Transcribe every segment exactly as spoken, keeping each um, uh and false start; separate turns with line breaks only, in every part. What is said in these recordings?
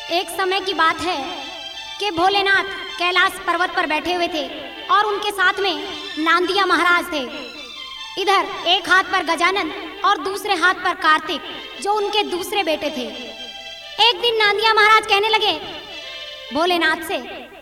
एक समय की बात है कि भोलेनाथ कैलाश पर्वत पर बैठे हुए थे और उनके साथ में नांदिया महाराज थे। इधर एक हाथ पर गजानन और दूसरे हाथ पर कार्तिक, जो उनके दूसरे बेटे थे। एक दिन नांदिया महाराज कहने लगे भोलेनाथ से,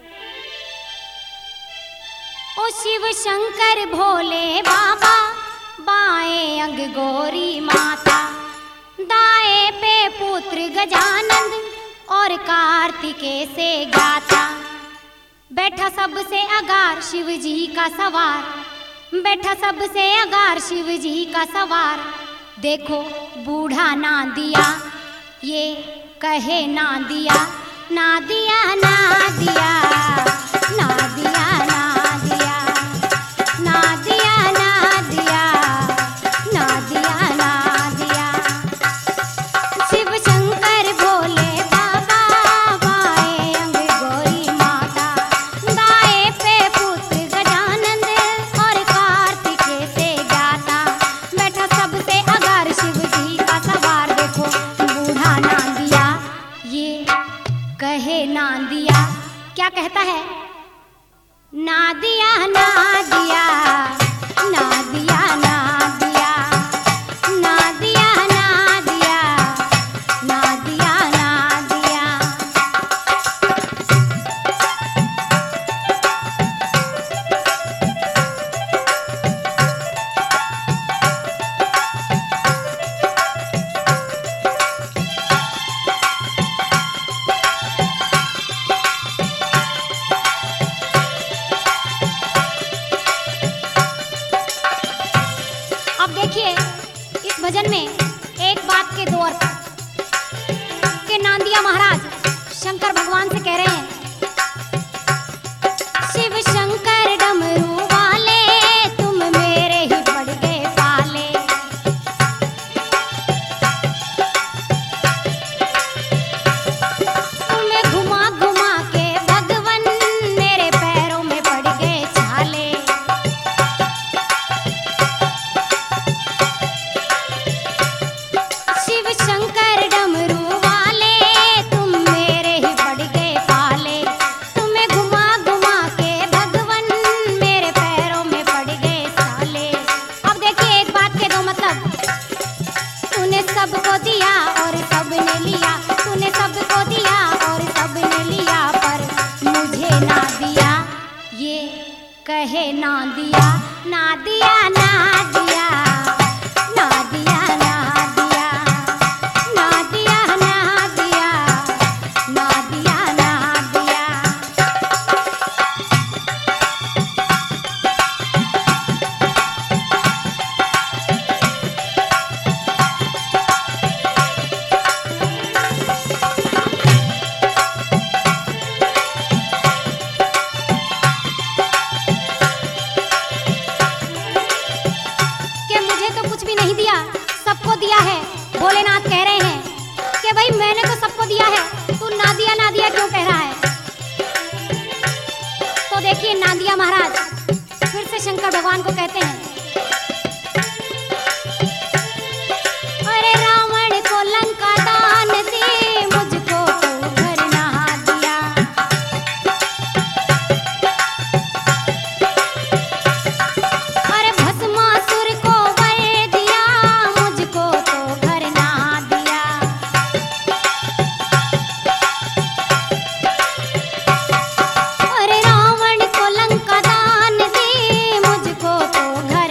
ओ शिव शंकर भोले बाबा, बाएं अंग गौरी माता, दाएं पे पुत्र गजानंद और कार्तिकेय से गाता। बैठा सबसे अगार शिव जी का सवार, बैठा सबसे अगार शिव जी का सवार। देखो बूढ़ा नांदिया, ये कहे नांदिया, नांदिया नांदिया, नांदिया नांदिया, नांदिया नांदिया, नांदिया नांदिया। शिव शंकर भोले बाबा, बाएं अंग गौरी माता, दाएं पे पुत्र गजानंद और कार्तिकेय से गाता। बैठा सबसे अगार शिव जी का सवार। देखो बूढ़ा नांदिया, ये कहे नांदिया, क्या कहता है? नादिया नादिया, नादिया नादिया, नादिया नादिया, नादिया नादिया। अब देखिए इस भजन में एक बात के दो अर्थ कि नांदिया महाराज शंकर भगवान से कह रहे हैं, शिव शंकर डमरू वाले, तुम मेरे ही पड़ गए पाले। तुम्हें घुमा घुमा के भगवन मेरे पैरों में पड़ गए छाले। शिव शंकर डमरू वाले, तुम मेरे ही पड़ गए पाले। तुम्हें घुमा घुमा के भगवन मेरे पैरों में पड़ गए साले। अब देखिए एक बात के दो मतलब, तूने सबको दिया और सबने लिया, तूने सबको दिया और सबने लिया, पर मुझे ना दिया। ये कहे ना दिया, ना दिया ना दिया, ना दिया ना दिया, ना दिया ना दिया, ना दिया ना दिया। कि मुझे तो कुछ भी नहीं दिया, सबको दिया है। भोलेनाथ कह रहे हैं कि भाई मैंने तो सबको दिया है, तू ना दिया ना दिया क्यों कह रहा है? तो देखिए नांदिया महाराज फिर से शंकर भगवान को कहते हैं, अरे रावण को लंका दान दी, मुझको तो घर नहा दिया। अरे भस्मासुर को वर दिया, मुझको तो घर नहा दिया। अरे रावण को लंका दान दी, मुझको तो घर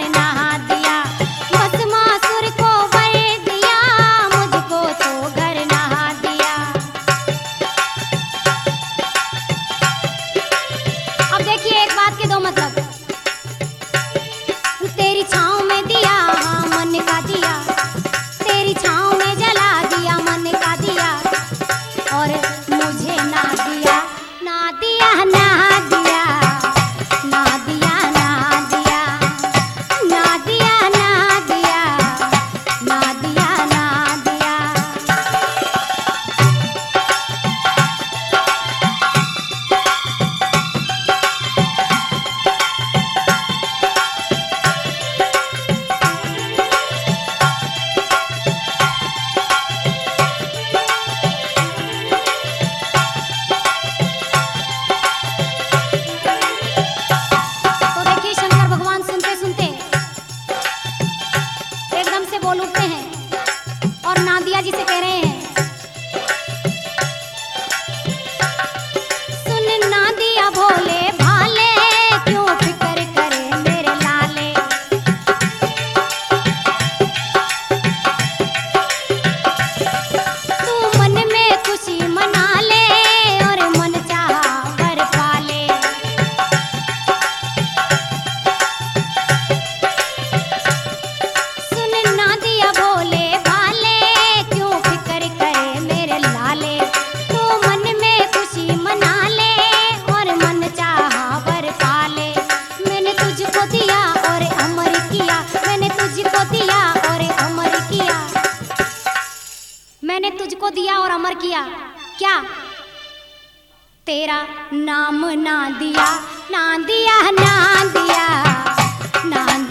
अमर किया। क्या? तेरा नाम ना दिया, ना दिया, ना दिया, ना